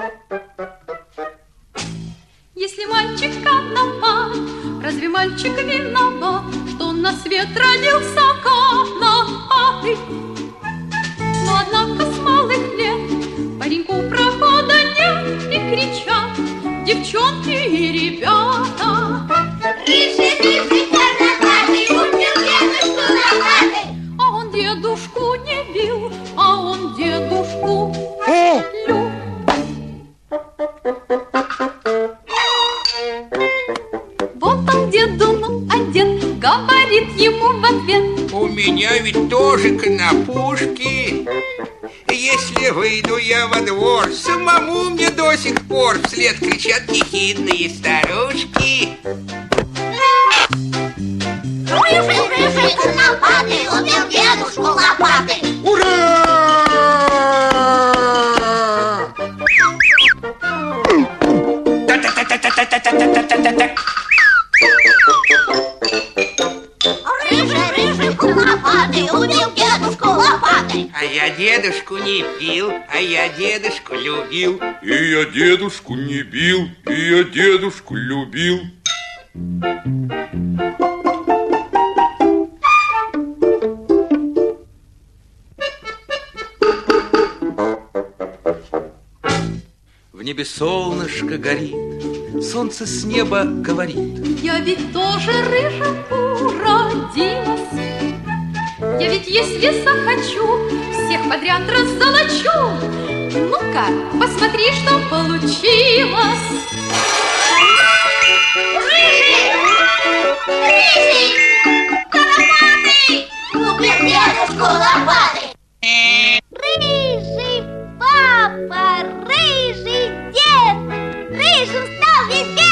Если мальчик конопат, разве мальчик виноват, что он на свет родился конопатый? Но однако с малых лет пареньку прохода нет, и кричат девчонки и ребята. Рыжий, рыжий, конопатый, убил дедушку лопатой. А он дедушку не бил, а он дедушку любил. Вот он деду, а дед говорит ему в ответ: у меня ведь тоже конопушки. Если выйду я во двор, самому мне до сих пор вслед кричат ехидные старушки. Рыжий, рыжий, конопатый, убил дедушку лопатой. Ура! Рыжий, рыжий, конопатый, убил дедушку лопатой. А я дедушку не бил, а я дедушку любил. И я дедушку не бил, и я дедушку любил. В небе солнышко горит, солнце с неба говорит: я ведь тоже рыжим уродилась. Я ведь, если захочу, всех подряд раззолочу. Ну-ка, посмотри, что получилось. Рыжий, рыжий, конопатый, убил дедушку лопатой. Рыжий папа, рыжий дед, рыжим стал весь